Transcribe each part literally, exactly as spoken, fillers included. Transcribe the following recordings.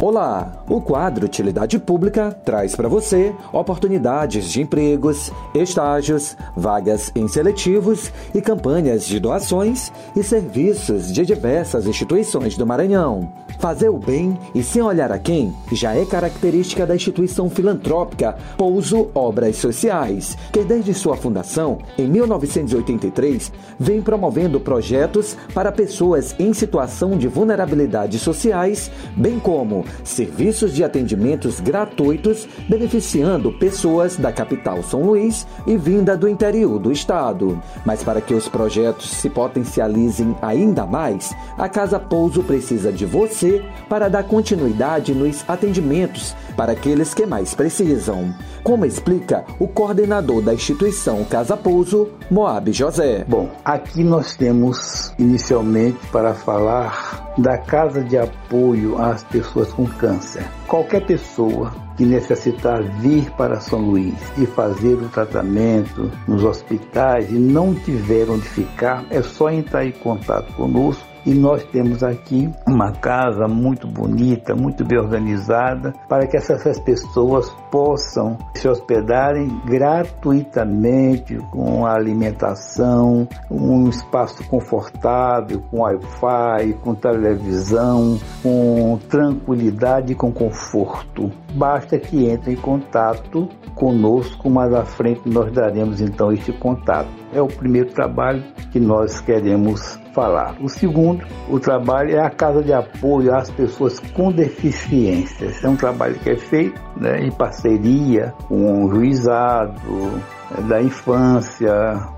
Olá! O quadro Utilidade Pública traz para você oportunidades de empregos, estágios, vagas em seletivos e campanhas de doações e serviços de diversas instituições do Maranhão. Fazer o bem e sem olhar a quem já é característica da instituição filantrópica Pouso Obras Sociais, que desde sua fundação, em mil novecentos e oitenta e três, vem promovendo projetos para pessoas em situação de vulnerabilidade sociais, bem como serviços de atendimentos gratuitos, beneficiando pessoas da capital São Luís e vinda do interior do estado. Mas para que os projetos se potencializem ainda mais, a Casa Pouso precisa de você para dar continuidade nos atendimentos para aqueles que mais precisam. Como explica o coordenador da instituição Casa Pouso, Moab José. Bom, aqui nós temos inicialmente para falar da Casa de Apoio às Pessoas com Câncer. Qualquer pessoa que necessitar vir para São Luís e fazer o tratamento nos hospitais e não tiver onde ficar, é só entrar em contato conosco. E nós temos aqui uma casa muito bonita, muito bem organizada, para que essas pessoas possam se hospedarem gratuitamente, com alimentação, um espaço confortável, com Wi-Fi, com televisão, com tranquilidade e com conforto. Basta que entre em contato conosco, mais à frente nós daremos então este contato. É o primeiro trabalho que nós queremos falar. O segundo, o trabalho é a Casa de Apoio às Pessoas com Deficiências. É um trabalho que é feito, né, em parceria com o juizado da infância,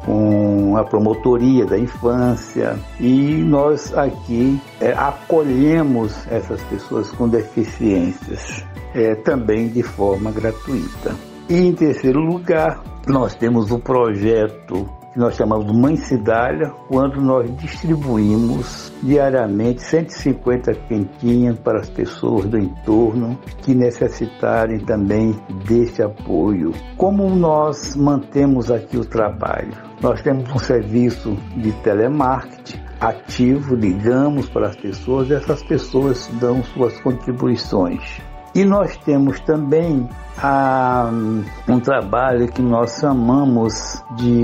com a promotoria da infância, e nós aqui é, acolhemos essas pessoas com deficiências é, também de forma gratuita. E em terceiro lugar, nós temos o projeto que nós chamamos de Mãe Cidália, quando nós distribuímos diariamente cento e cinquenta quentinhas para as pessoas do entorno que necessitarem também deste apoio. Como nós mantemos aqui o trabalho? Nós temos um serviço de telemarketing ativo, ligamos para as pessoas e essas pessoas dão suas contribuições. E nós temos também ah, um trabalho que nós chamamos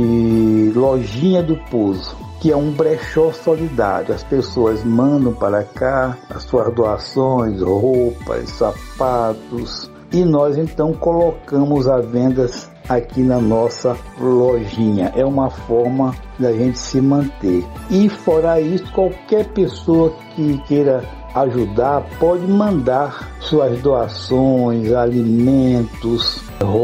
de Lojinha do Pouso, que é um brechó solidário. As pessoas mandam para cá as suas doações, roupas, sapatos, e nós então colocamos à venda aqui na nossa lojinha. É uma forma da gente se manter. E fora isso, qualquer pessoa que queira ajudar pode mandar suas doações, alimentos,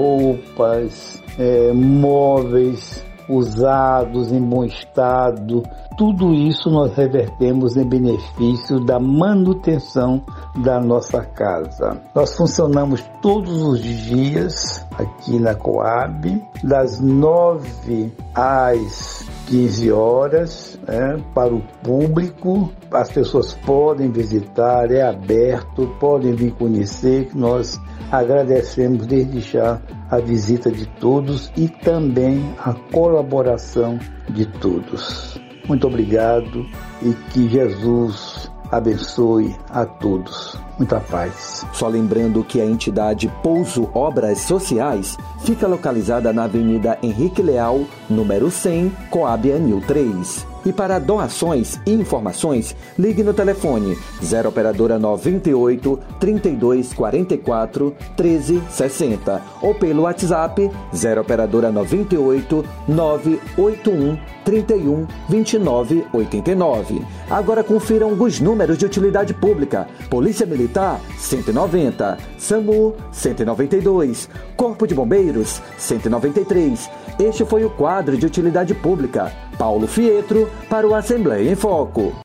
roupas, é, móveis usados em bom estado. Tudo isso nós revertemos em benefício da manutenção da nossa casa. Nós funcionamos todos os dias aqui na Coab, das nove às quinze horas, né, para o público. As pessoas podem visitar, é aberto, podem vir conhecer, que nós agradecemos desde já a visita de todos e também a colaboração de todos. Muito obrigado e que Jesus abençoe a todos. Muita paz. Só lembrando que a entidade Pouso Obras Sociais fica localizada na Avenida Henrique Leal, número cem, Coab Anil três. E para doações e informações, ligue no telefone zero operadora noventa e oito, trinta e dois, quarenta e quatro, treze, sessenta ou pelo WhatsApp zero operadora noventa e oito, nove oito um, trinta e um, vinte e nove, oitenta e nove. Agora confiram os números de utilidade pública. Polícia Militar cento e noventa, SAMU cento e noventa e dois, Corpo de Bombeiros cento e noventa e três. Este foi o quadro de utilidade pública. Paulo Fietro para o Assembleia em Foco.